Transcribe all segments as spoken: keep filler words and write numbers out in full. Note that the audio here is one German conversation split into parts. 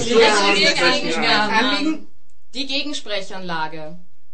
Anliegen. Die Gegensprechanlage.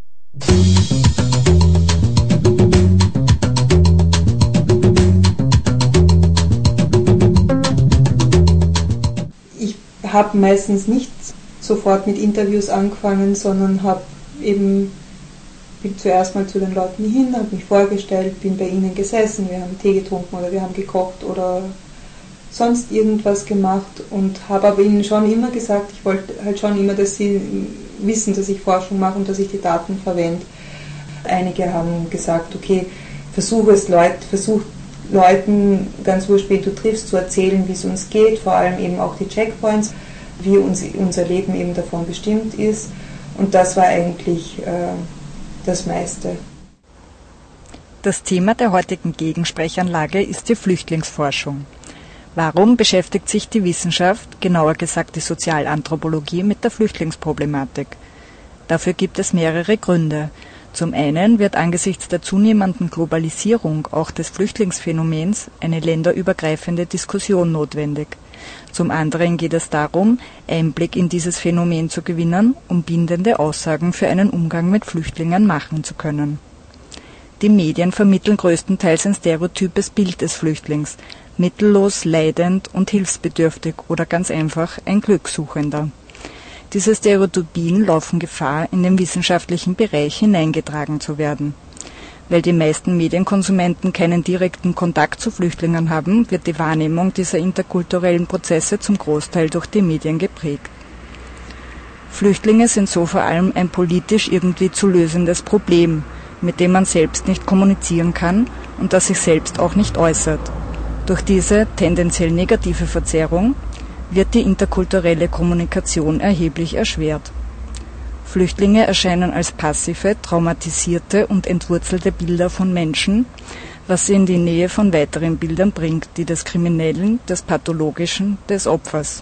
Ich habe meistens nicht sofort mit Interviews angefangen, sondern habe eben bin zuerst mal zu den Leuten hin, habe mich vorgestellt, bin bei ihnen gesessen, wir haben Tee getrunken oder wir haben gekocht oder sonst irgendwas gemacht und habe aber ihnen schon immer gesagt, ich wollte halt schon immer, dass sie wissen, dass ich Forschung mache und dass ich die Daten verwende. Einige haben gesagt, okay, versuche es Leut, versuch Leuten, ganz wurscht, wen du triffst, zu erzählen, wie es uns geht, vor allem eben auch die Checkpoints, wie uns, unser Leben eben davon bestimmt ist. Und das war eigentlich äh, das meiste. Das Thema der heutigen Gegensprechanlage ist die Flüchtlingsforschung. Warum beschäftigt sich die Wissenschaft, genauer gesagt die Sozialanthropologie, mit der Flüchtlingsproblematik? Dafür gibt es mehrere Gründe. Zum einen wird angesichts der zunehmenden Globalisierung auch des Flüchtlingsphänomens eine länderübergreifende Diskussion notwendig. Zum anderen geht es darum, Einblick in dieses Phänomen zu gewinnen, um bindende Aussagen für einen Umgang mit Flüchtlingen machen zu können. Die Medien vermitteln größtenteils ein stereotypes Bild des Flüchtlings, mittellos, leidend und hilfsbedürftig oder ganz einfach ein Glückssuchender. Diese Stereotypien laufen Gefahr, in den wissenschaftlichen Bereich hineingetragen zu werden. Weil die meisten Medienkonsumenten keinen direkten Kontakt zu Flüchtlingen haben, wird die Wahrnehmung dieser interkulturellen Prozesse zum Großteil durch die Medien geprägt. Flüchtlinge sind so vor allem ein politisch irgendwie zu lösendes Problem, mit dem man selbst nicht kommunizieren kann und das sich selbst auch nicht äußert. Durch diese tendenziell negative Verzerrung wird die interkulturelle Kommunikation erheblich erschwert. Flüchtlinge erscheinen als passive, traumatisierte und entwurzelte Bilder von Menschen, was sie in die Nähe von weiteren Bildern bringt, die des Kriminellen, des Pathologischen, des Opfers.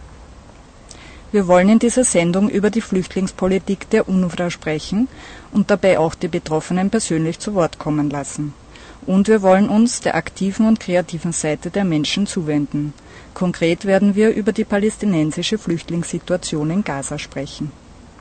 Wir wollen in dieser Sendung über die Flüchtlingspolitik der UNRWA sprechen und dabei auch die Betroffenen persönlich zu Wort kommen lassen. Und wir wollen uns der aktiven und kreativen Seite der Menschen zuwenden. Konkret werden wir über die palästinensische Flüchtlingssituation in Gaza sprechen.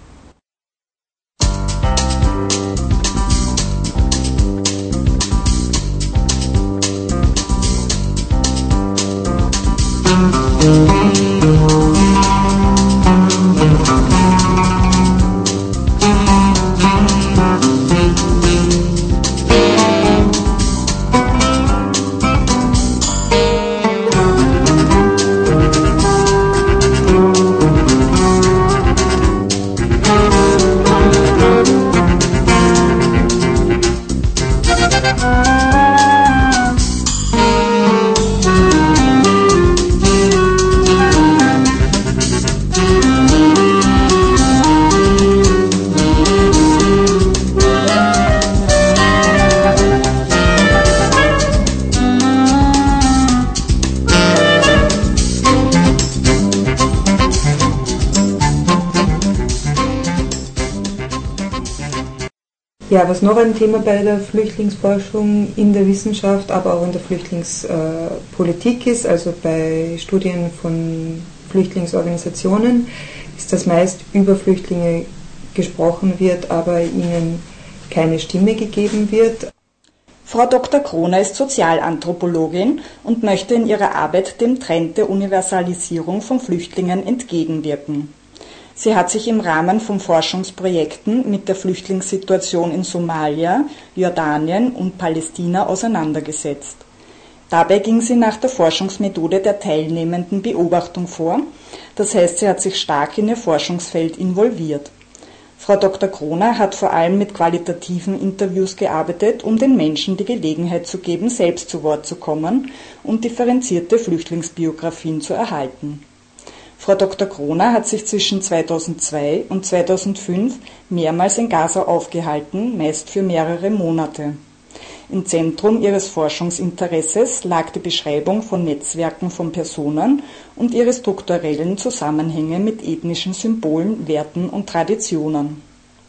Ja, was noch ein Thema bei der Flüchtlingsforschung in der Wissenschaft, aber auch in der Flüchtlingspolitik ist, also bei Studien von Flüchtlingsorganisationen, ist, dass meist über Flüchtlinge gesprochen wird, aber ihnen keine Stimme gegeben wird. Frau Doktor Kroner ist Sozialanthropologin und möchte in ihrer Arbeit dem Trend der Universalisierung von Flüchtlingen entgegenwirken. Sie hat sich im Rahmen von Forschungsprojekten mit der Flüchtlingssituation in Somalia, Jordanien und Palästina auseinandergesetzt. Dabei ging sie nach der Forschungsmethode der teilnehmenden Beobachtung vor, das heißt, sie hat sich stark in ihr Forschungsfeld involviert. Frau Doktor Kroner hat vor allem mit qualitativen Interviews gearbeitet, um den Menschen die Gelegenheit zu geben, selbst zu Wort zu kommen und differenzierte Flüchtlingsbiografien zu erhalten. Frau Doktor Kroner hat sich zwischen zweitausendzwei und zweitausendfünf mehrmals in Gaza aufgehalten, meist für mehrere Monate. Im Zentrum ihres Forschungsinteresses lag die Beschreibung von Netzwerken von Personen und ihre strukturellen Zusammenhänge mit ethnischen Symbolen, Werten und Traditionen.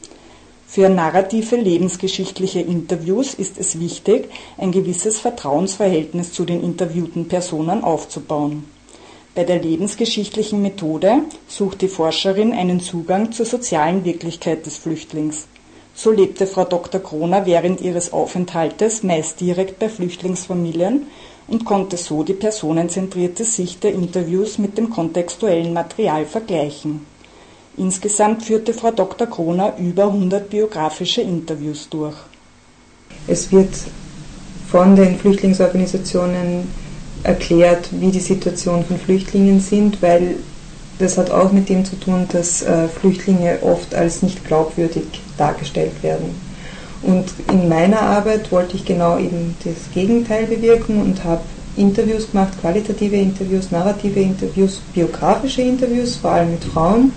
Für narrative lebensgeschichtliche Interviews ist es wichtig, ein gewisses Vertrauensverhältnis zu den interviewten Personen aufzubauen. Bei der lebensgeschichtlichen Methode sucht die Forscherin einen Zugang zur sozialen Wirklichkeit des Flüchtlings. So lebte Frau Doktor Kroner während ihres Aufenthaltes meist direkt bei Flüchtlingsfamilien und konnte so die personenzentrierte Sicht der Interviews mit dem kontextuellen Material vergleichen. Insgesamt führte Frau Doktor Kroner über hundert biografische Interviews durch. Es wird von den Flüchtlingsorganisationen erklärt, wie die Situation von Flüchtlingen sind, weil das hat auch mit dem zu tun, dass äh, Flüchtlinge oft als nicht glaubwürdig dargestellt werden. Und in meiner Arbeit wollte ich genau eben das Gegenteil bewirken und habe Interviews gemacht, qualitative Interviews, narrative Interviews, biografische Interviews, vor allem mit Frauen.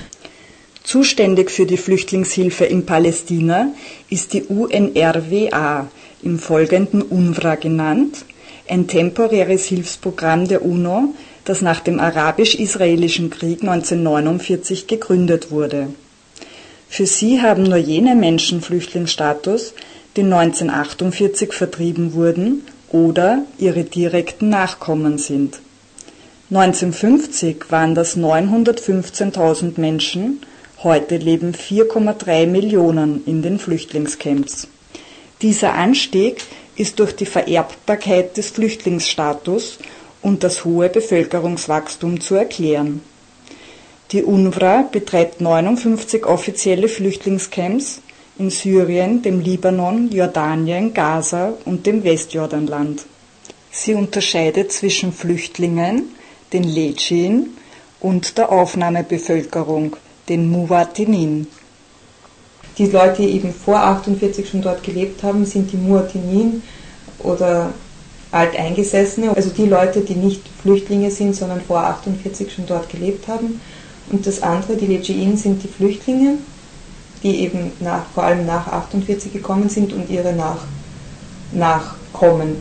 Zuständig für die Flüchtlingshilfe in Palästina ist die U N R W A, im Folgenden UNRWA genannt, ein temporäres Hilfsprogramm der UNO, das nach dem Arabisch-Israelischen Krieg neunzehnhundertneunundvierzig gegründet wurde. Für sie haben nur jene Menschen Flüchtlingsstatus, die neunzehnhundertachtundvierzig vertrieben wurden oder ihre direkten Nachkommen sind. neunzehnhundertfünfzig waren das neunhundertfünfzehntausend Menschen, heute leben vier Komma drei Millionen in den Flüchtlingscamps. Dieser Anstieg ist durch die Vererbbarkeit des Flüchtlingsstatus und das hohe Bevölkerungswachstum zu erklären. Die UNRWA betreibt neunundfünfzig offizielle Flüchtlingscamps in Syrien, dem Libanon, Jordanien, Gaza und dem Westjordanland. Sie unterscheidet zwischen Flüchtlingen, den Ledschin, und der Aufnahmebevölkerung, den Muwatinin. Die Leute, die eben vor achtundvierzig schon dort gelebt haben, sind die Muwatinin oder Alteingesessene, also die Leute, die nicht Flüchtlinge sind, sondern vor achtundvierzig schon dort gelebt haben. Und das andere, die Ledschin, sind die Flüchtlinge, die eben nach, vor allem nach achtundvierzig gekommen sind und ihre nach, Nachkommen.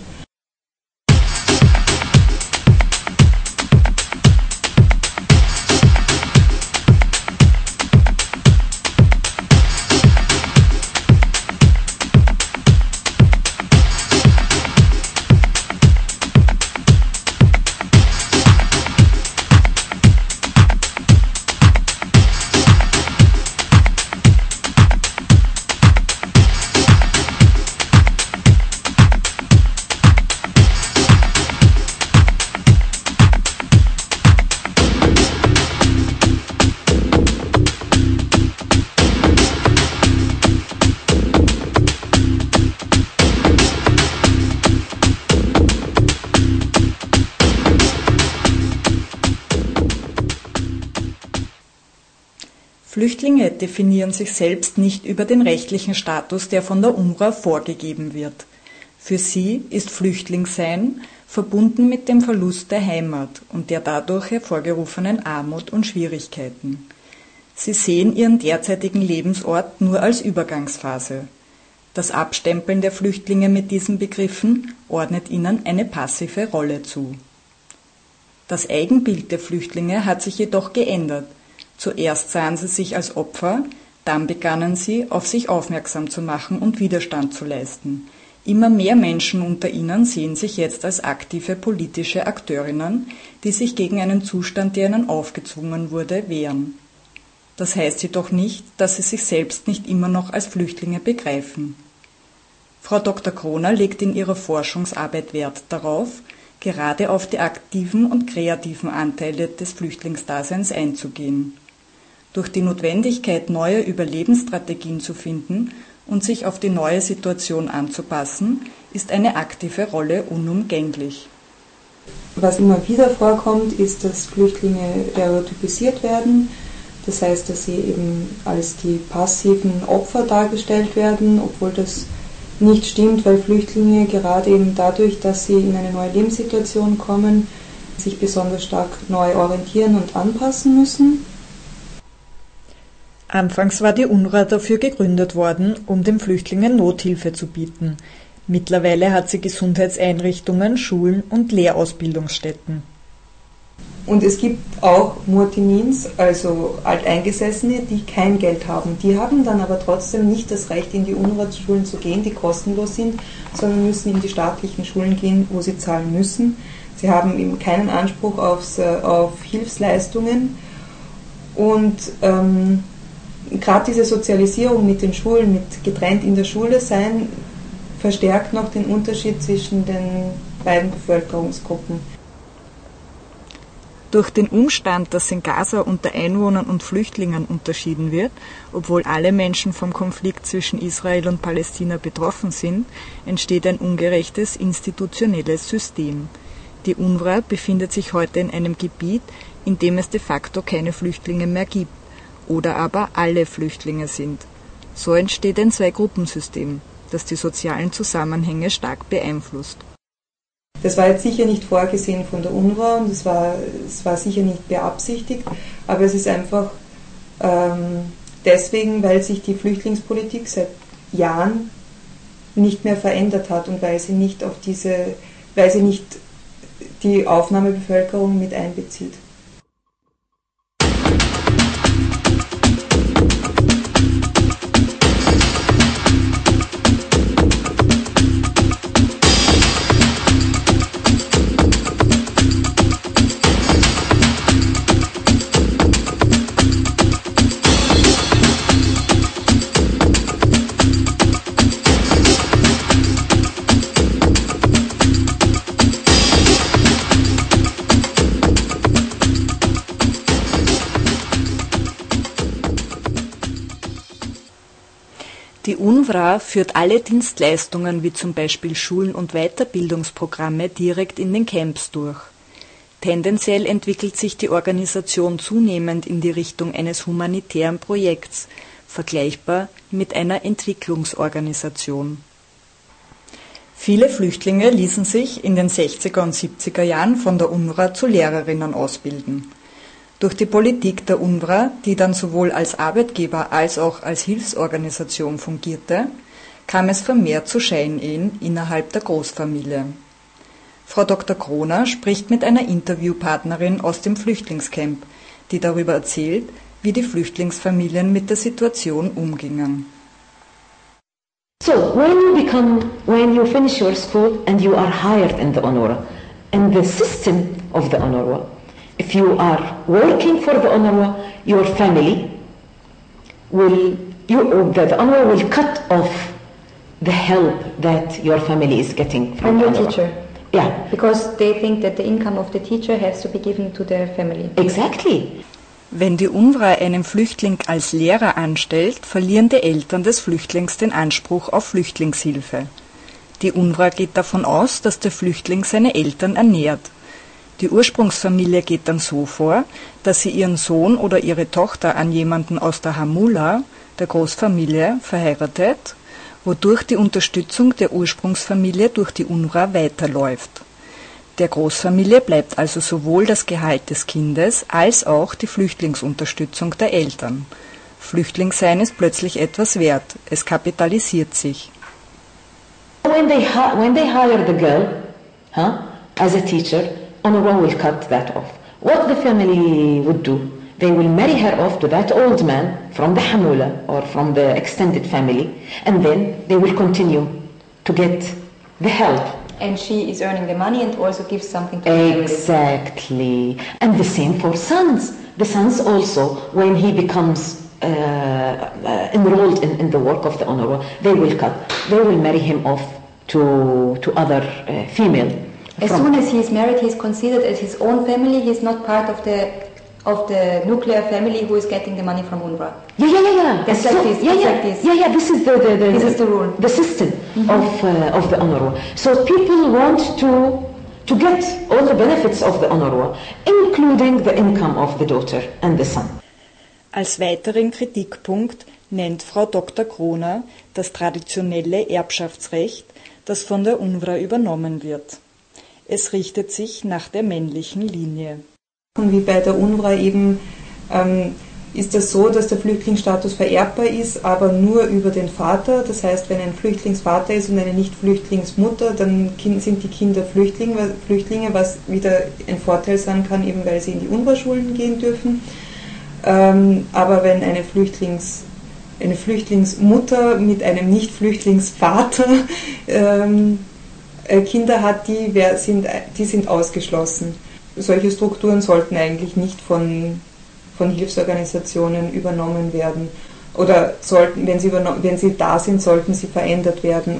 Flüchtlinge definieren sich selbst nicht über den rechtlichen Status, der von der UNRWA vorgegeben wird. Für sie ist Flüchtlingssein verbunden mit dem Verlust der Heimat und der dadurch hervorgerufenen Armut und Schwierigkeiten. Sie sehen ihren derzeitigen Lebensort nur als Übergangsphase. Das Abstempeln der Flüchtlinge mit diesen Begriffen ordnet ihnen eine passive Rolle zu. Das Eigenbild der Flüchtlinge hat sich jedoch geändert. Zuerst sahen sie sich als Opfer, dann begannen sie, auf sich aufmerksam zu machen und Widerstand zu leisten. Immer mehr Menschen unter ihnen sehen sich jetzt als aktive politische Akteurinnen, die sich gegen einen Zustand, der ihnen aufgezwungen wurde, wehren. Das heißt jedoch nicht, dass sie sich selbst nicht immer noch als Flüchtlinge begreifen. Frau Doktor Kroner legt in ihrer Forschungsarbeit Wert darauf, gerade auf die aktiven und kreativen Anteile des Flüchtlingsdaseins einzugehen. Durch die Notwendigkeit, neue Überlebensstrategien zu finden und sich auf die neue Situation anzupassen, ist eine aktive Rolle unumgänglich. Was immer wieder vorkommt, ist, dass Flüchtlinge stereotypisiert werden. Das heißt, dass sie eben als die passiven Opfer dargestellt werden, obwohl das nicht stimmt, weil Flüchtlinge gerade eben dadurch, dass sie in eine neue Lebenssituation kommen, sich besonders stark neu orientieren und anpassen müssen. Anfangs war die UNRWA dafür gegründet worden, um den Flüchtlingen Nothilfe zu bieten. Mittlerweile hat sie Gesundheitseinrichtungen, Schulen und Lehrausbildungsstätten. Und es gibt auch Muwatinins, also Alteingesessene, die kein Geld haben. Die haben dann aber trotzdem nicht das Recht, in die UNRWA-Schulen zu gehen, die kostenlos sind, sondern müssen in die staatlichen Schulen gehen, wo sie zahlen müssen. Sie haben eben keinen Anspruch aufs, auf Hilfsleistungen und ähm, gerade diese Sozialisierung mit den Schulen, mit getrennt in der Schule sein, verstärkt noch den Unterschied zwischen den beiden Bevölkerungsgruppen. Durch den Umstand, dass in Gaza unter Einwohnern und Flüchtlingen unterschieden wird, obwohl alle Menschen vom Konflikt zwischen Israel und Palästina betroffen sind, entsteht ein ungerechtes institutionelles System. Die UNRWA befindet sich heute in einem Gebiet, in dem es de facto keine Flüchtlinge mehr gibt, oder aber alle Flüchtlinge sind. So entsteht ein Zwei-Gruppen-System, das die sozialen Zusammenhänge stark beeinflusst. Das war jetzt sicher nicht vorgesehen von der UNRWA und es war, es war sicher nicht beabsichtigt, aber es ist einfach ähm, deswegen, weil sich die Flüchtlingspolitik seit Jahren nicht mehr verändert hat und weil sie nicht auf diese, weil sie nicht die Aufnahmebevölkerung mit einbezieht. Die UNRWA führt alle Dienstleistungen wie zum Beispiel Schulen und Weiterbildungsprogramme direkt in den Camps durch. Tendenziell entwickelt sich die Organisation zunehmend in die Richtung eines humanitären Projekts, vergleichbar mit einer Entwicklungsorganisation. Viele Flüchtlinge ließen sich in den sechziger und siebziger Jahren von der UNRWA zu Lehrerinnen ausbilden. Durch die Politik der UNRWA, die dann sowohl als Arbeitgeber als auch als Hilfsorganisation fungierte, kam es vermehrt zu Scheinehen innerhalb der Großfamilie. Frau Doktor Kroner spricht mit einer Interviewpartnerin aus dem Flüchtlingscamp, die darüber erzählt, wie die Flüchtlingsfamilien mit der Situation umgingen. So, when you become, when you finish your school and you are hired in the UNRWA, in the system of the UNRWA, if you are working for the UNRWA, your family will, you, the, the UNRWA will cut off the help that your family is getting from, from the the teacher. Yeah. Because they think that the income of the teacher has to be given to their family. Exactly. Wenn die UNRWA einen Flüchtling als Lehrer anstellt, verlieren die Eltern des Flüchtlings den Anspruch auf Flüchtlingshilfe. Die UNRWA geht davon aus, dass der Flüchtling seine Eltern ernährt. Die Ursprungsfamilie geht dann so vor, dass sie ihren Sohn oder ihre Tochter an jemanden aus der Hamula, der Großfamilie, verheiratet, wodurch die Unterstützung der Ursprungsfamilie durch die UNRWA weiterläuft. Der Großfamilie bleibt also sowohl das Gehalt des Kindes als auch die Flüchtlingsunterstützung der Eltern. Flüchtlingssein ist plötzlich etwas wert, es kapitalisiert sich. When they, when they hire the girl huh, as a teacher, UNRWA will cut that off. What the family would do, they will marry her off to that old man from the Hamula or from the extended family, and then they will continue to get the help. And she is earning the money and also gives something to the family. Exactly. And the same for sons. The sons also, when he becomes uh, uh, enrolled in, in the work of the UNRWA, they will cut. They will marry him off to, to other uh, female. As soon as he is married, he is considered as his own family. He is not part of the of the nuclear family who is getting the money from UNRWA. Yeah, yeah, yeah, yeah. That's so, like this. Yeah, That's yeah, like this. yeah, yeah. This is the the, the This the, is the rule. the system mm-hmm. of uh, of the UNRWA. So people want to to get all the benefits of the UNRWA, including the income of the daughter and the son. Als weiteren Kritikpunkt nennt Frau Doktor Kroner das traditionelle Erbschaftsrecht, das von der UNRWA übernommen wird. Es richtet sich nach der männlichen Linie. Und wie bei der UNRWA eben ähm, ist es so, dass der Flüchtlingsstatus vererbbar ist, aber nur über den Vater. Das heißt, wenn ein Flüchtlingsvater ist und eine Nicht-Flüchtlingsmutter, dann sind die Kinder Flüchtlinge, Flüchtlinge, was wieder ein Vorteil sein kann, eben weil sie in die UNRWA-Schulen gehen dürfen. Ähm, aber wenn eine Flüchtlings, eine Flüchtlingsmutter mit einem Nicht-Flüchtlingsvater ähm, Kinder hat, die, wer sind, die sind ausgeschlossen. Solche Strukturen sollten eigentlich nicht von, von Hilfsorganisationen übernommen werden. Oder sollten, wenn sie, überno- wenn sie da sind, sollten sie verändert werden.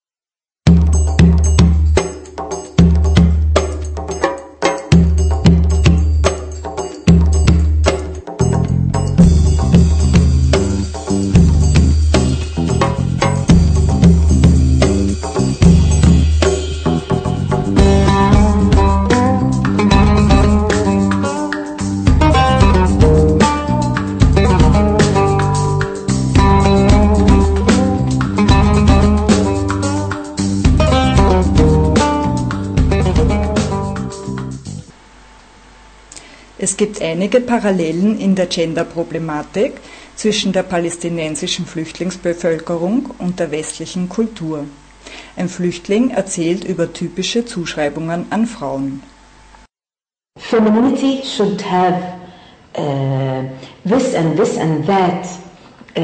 Es gibt einige Parallelen in der Gender-Problematik zwischen der palästinensischen Flüchtlingsbevölkerung und der westlichen Kultur. Ein Flüchtling erzählt über typische Zuschreibungen an Frauen. Femininity should have uh, this and this and that uh,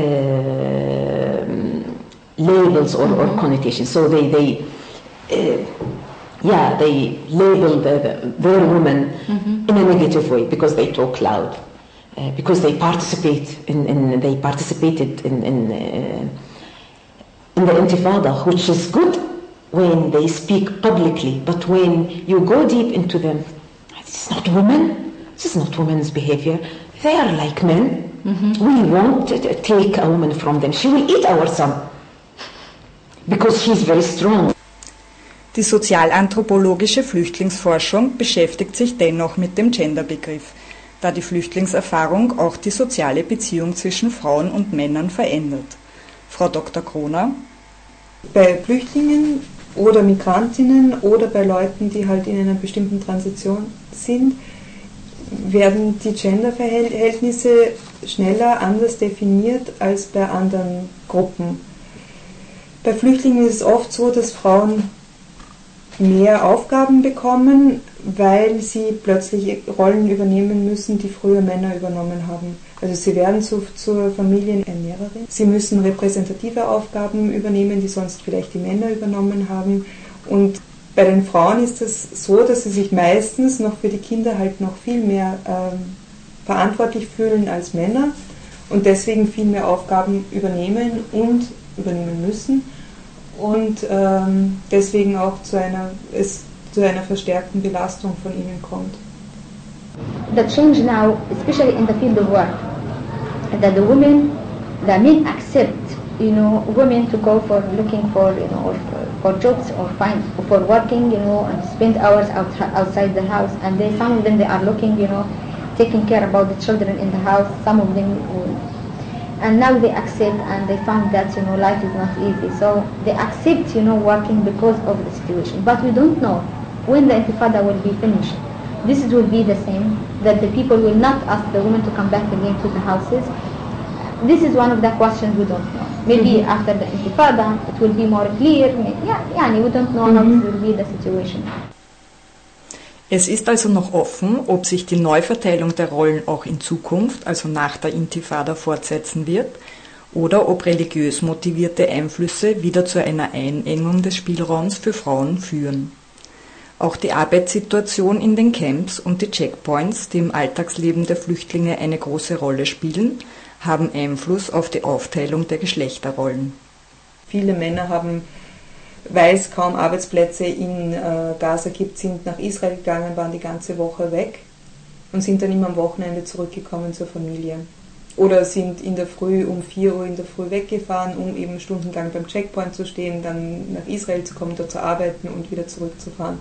labels or, or connotations. So they, they uh, yeah, they label the, the, their women mm-hmm. in a negative way because they talk loud, uh, because they participate in, in they participated in in, uh, in the Intifada, which is good when they speak publicly, but when you go deep into them, this is not women. This is not women's behavior. They are like men. Mm-hmm. We won't take a woman from them. She will eat our son because she's very strong. Die sozialanthropologische Flüchtlingsforschung beschäftigt sich dennoch mit dem Genderbegriff, da die Flüchtlingserfahrung auch die soziale Beziehung zwischen Frauen und Männern verändert. Frau Doktor Kroner? Bei Flüchtlingen oder Migrantinnen oder bei Leuten, die halt in einer bestimmten Transition sind, werden die Genderverhältnisse schneller anders definiert als bei anderen Gruppen. Bei Flüchtlingen ist es oft so, dass Frauen mehr Aufgaben bekommen, weil sie plötzlich Rollen übernehmen müssen, die früher Männer übernommen haben. Also sie werden zu, zur Familienernährerin. Sie müssen repräsentative Aufgaben übernehmen, die sonst vielleicht die Männer übernommen haben. Und bei den Frauen ist es so, dass sie sich meistens noch für die Kinder halt noch viel mehr ähm, verantwortlich fühlen als Männer und deswegen viel mehr Aufgaben übernehmen und übernehmen müssen. Und ähm, deswegen auch zu einer, es zu einer verstärkten Belastung von ihnen kommt. The change now, especially in the field of work, that the women, the men accept, you know, women to go for looking for, you know, for, for jobs or find for working, you know, and spend hours out, outside the house. And they, some of them, they are looking, you know, taking care about the children in the house. Some of them. And now they accept, and they found that, you know, life is not easy. So they accept, you know, working because of the situation. But we don't know when the Intifada will be finished. This will be the same, that the people will not ask the women to come back again to the houses. This is one of the questions we don't know. Maybe mm-hmm. after the Intifada it will be more clear. Yeah, yeah, we don't know mm-hmm. how this will be the situation. Es ist also noch offen, ob sich die Neuverteilung der Rollen auch in Zukunft, also nach der Intifada, fortsetzen wird oder ob religiös motivierte Einflüsse wieder zu einer Einengung des Spielraums für Frauen führen. Auch die Arbeitssituation in den Camps und die Checkpoints, die im Alltagsleben der Flüchtlinge eine große Rolle spielen, haben Einfluss auf die Aufteilung der Geschlechterrollen. Viele Männer haben, weil es kaum Arbeitsplätze in äh, Gaza gibt, sind nach Israel gegangen, waren die ganze Woche weg und sind dann immer am Wochenende zurückgekommen zur Familie. Oder sind in der Früh um vier Uhr in der Früh weggefahren, um eben stundenlang beim Checkpoint zu stehen, dann nach Israel zu kommen, dort zu arbeiten und wieder zurückzufahren.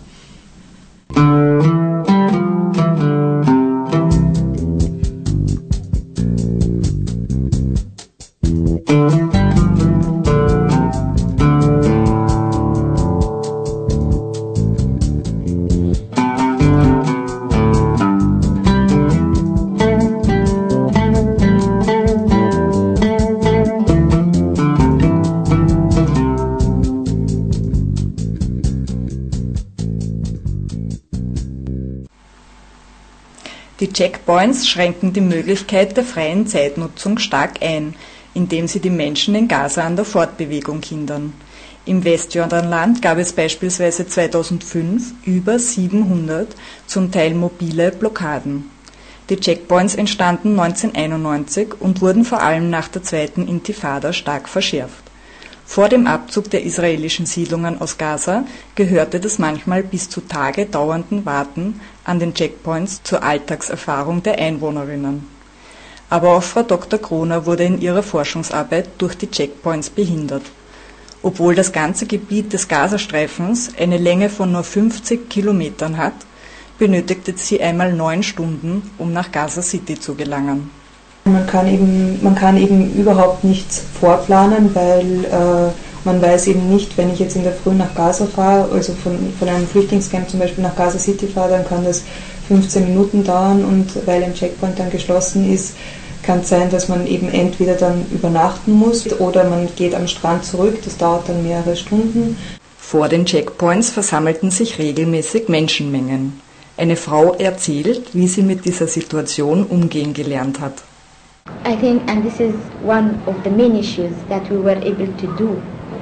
Die Checkpoints schränken die Möglichkeit der freien Zeitnutzung stark ein, indem sie die Menschen in Gaza an der Fortbewegung hindern. Im Westjordanland gab es beispielsweise zweitausendfünf über siebenhundert, zum Teil mobile Blockaden. Die Checkpoints entstanden neunzehnhunderteinundneunzig und wurden vor allem nach der zweiten Intifada stark verschärft. Vor dem Abzug der israelischen Siedlungen aus Gaza gehörte das manchmal bis zu Tage dauernden Warten an den Checkpoints zur Alltagserfahrung der Einwohnerinnen. Aber auch Frau Doktor Kroner wurde in ihrer Forschungsarbeit durch die Checkpoints behindert. Obwohl das ganze Gebiet des Gazastreifens eine Länge von nur fünfzig Kilometern hat, benötigte sie einmal neun Stunden, um nach Gaza City zu gelangen. Man kann eben, man kann eben überhaupt nichts vorplanen, weil äh, man weiß eben nicht, wenn ich jetzt in der Früh nach Gaza fahre, also von, von einem Flüchtlingscamp zum Beispiel nach Gaza City fahre, dann kann das fünfzehn Minuten dauern und weil ein Checkpoint dann geschlossen ist, kann es sein, dass man eben entweder dann übernachten muss oder man geht am Strand zurück, das dauert dann mehrere Stunden. Vor den Checkpoints versammelten sich regelmäßig Menschenmengen. Eine Frau erzählt, wie sie mit dieser Situation umgehen gelernt hat. I think, and this is one of the main issues that we were able to do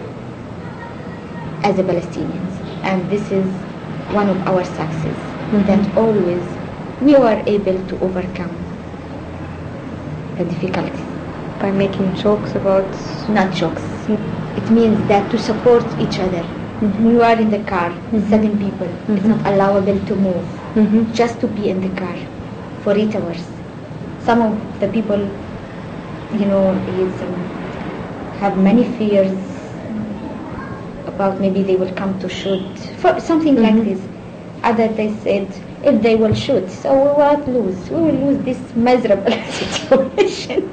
as a Palestinians, and this is one of our success, mm-hmm. that always we were able to overcome the difficulties. By making jokes about... Not jokes. It means that to support each other. Mm-hmm. We are in the car, mm-hmm. seven people. Mm-hmm. It's not allowable to move. Mm-hmm. Just to be in the car for eight hours. Some of the people, you know, is, um, have many fears about maybe they will come to shoot, for something mm-hmm. like this. Others, they said, if they will shoot, so we won't lose. We will lose this miserable situation.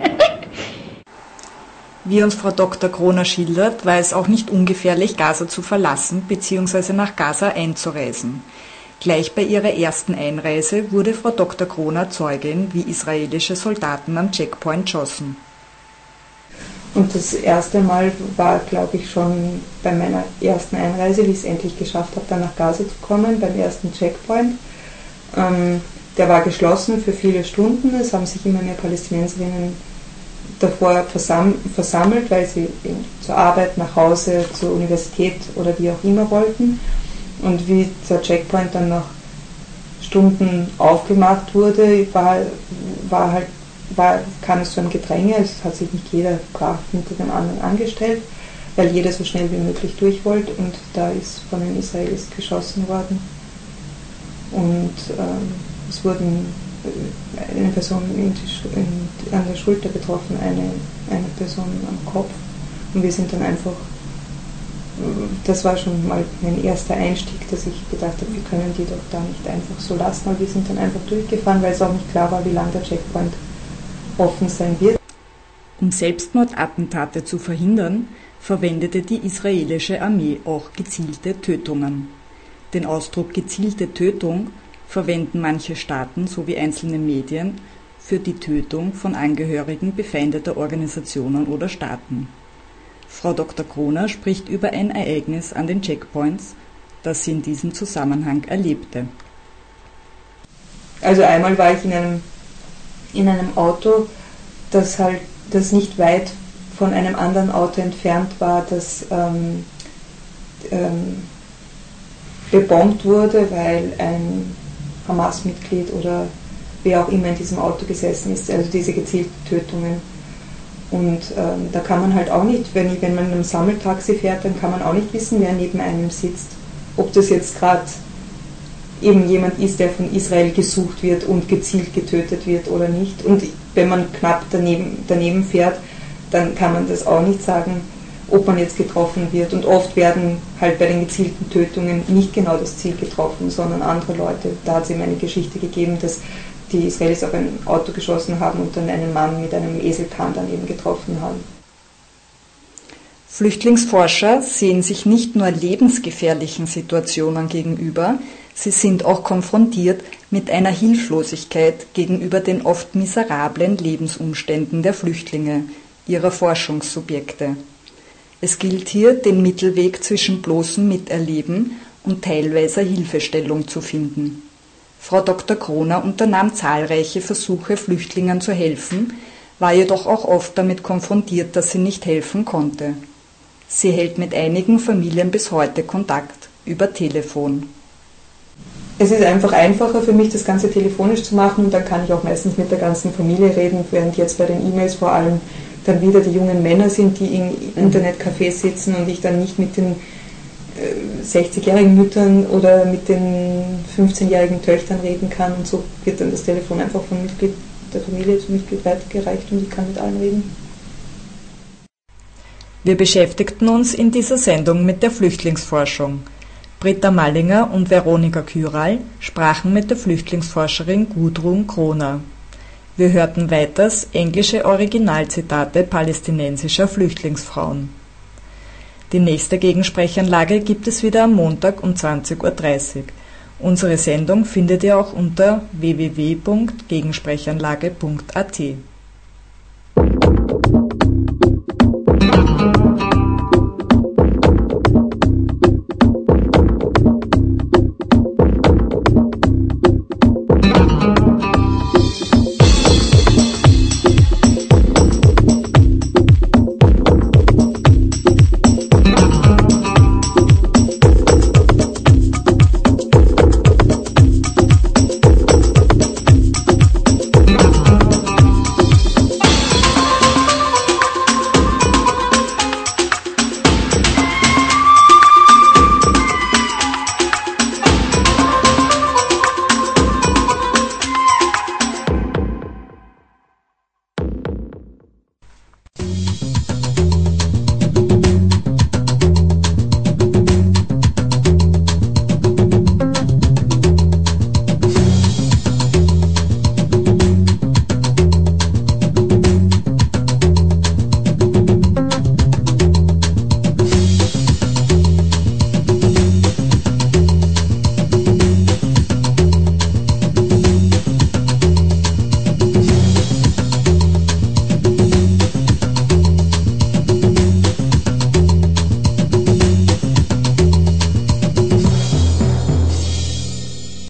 Wie uns Frau Doktor Kroner schildert, war es auch nicht ungefährlich, Gaza zu verlassen bzw. nach Gaza einzureisen. Gleich bei ihrer ersten Einreise wurde Frau Doktor Kroner Zeugin, wie israelische Soldaten am Checkpoint schossen. Und das erste Mal war, glaube ich, schon bei meiner ersten Einreise, wie ich es endlich geschafft habe, dann nach Gaza zu kommen, beim ersten Checkpoint. Ähm, der war geschlossen für viele Stunden. Es haben sich immer mehr Palästinenserinnen davor versam- versammelt, weil sie zur Arbeit, nach Hause, zur Universität oder wie auch immer wollten. Und wie der Checkpoint dann nach Stunden aufgemacht wurde, war, war halt, war, kam es zu einem Gedränge. Es hat sich nicht jeder brav hinter dem anderen angestellt, weil jeder so schnell wie möglich durch wollte. Und da ist von den Israelis geschossen worden. Und ähm, es wurden eine Person in die, in, an der Schulter getroffen, eine, eine Person am Kopf. Und wir sind dann einfach, das war schon mal mein erster Einstieg, dass ich gedacht habe, wir können die doch da nicht einfach so lassen, aber wir sind dann einfach durchgefahren, weil es auch nicht klar war, wie lange der Checkpoint offen sein wird. Um Selbstmordattentate zu verhindern, verwendete die israelische Armee auch gezielte Tötungen. Den Ausdruck gezielte Tötung verwenden manche Staaten sowie einzelne Medien für die Tötung von Angehörigen befeindeter Organisationen oder Staaten. Frau Doktor Kroner spricht über ein Ereignis an den Checkpoints, das sie in diesem Zusammenhang erlebte. Also einmal war ich in einem, in einem Auto, das halt das nicht weit von einem anderen Auto entfernt war, das ähm, ähm, gebombt wurde, weil ein Hamas-Mitglied oder wer auch immer in diesem Auto gesessen ist, also diese gezielten Tötungen. Und ähm, da kann man halt auch nicht, wenn, wenn man in einem Sammeltaxi fährt, dann kann man auch nicht wissen, wer neben einem sitzt. Ob das jetzt gerade eben jemand ist, der von Israel gesucht wird und gezielt getötet wird oder nicht. Und wenn man knapp daneben, daneben fährt, dann kann man das auch nicht sagen, ob man jetzt getroffen wird. Und oft werden halt bei den gezielten Tötungen nicht genau das Ziel getroffen, sondern andere Leute. Da hat es eben eine Geschichte gegeben, dass die Israelis auf ein Auto geschossen haben und dann einen Mann mit einem Eselkahn dann eben getroffen haben. Flüchtlingsforscher sehen sich nicht nur lebensgefährlichen Situationen gegenüber, sie sind auch konfrontiert mit einer Hilflosigkeit gegenüber den oft miserablen Lebensumständen der Flüchtlinge, ihrer Forschungssubjekte. Es gilt hier, den Mittelweg zwischen bloßem Miterleben und teilweiser Hilfestellung zu finden. Frau Doktor Kroner unternahm zahlreiche Versuche, Flüchtlingen zu helfen, war jedoch auch oft damit konfrontiert, dass sie nicht helfen konnte. Sie hält mit einigen Familien bis heute Kontakt über Telefon. Es ist einfach einfacher für mich, das Ganze telefonisch zu machen und dann kann ich auch meistens mit der ganzen Familie reden, während jetzt bei den E-Mails vor allem dann wieder die jungen Männer sind, die in Internetcafés sitzen und ich dann nicht mit den äh, sechzigjährigen Müttern oder mit den fünfzehnjährigen Töchtern reden kann und so wird dann das Telefon einfach von Mitglied der Familie zu Mitglied weitergereicht und ich kann mit allen reden. Wir beschäftigten uns in dieser Sendung mit der Flüchtlingsforschung. Britta Mallinger und Veronika Kyral sprachen mit der Flüchtlingsforscherin Gudrun Kroner. Wir hörten weiters englische Originalzitate palästinensischer Flüchtlingsfrauen. Die nächste Gegensprechanlage gibt es wieder am Montag um zwanzig Uhr dreißig. Unsere Sendung findet ihr auch unter w w w punkt gegensprechanlage punkt a t.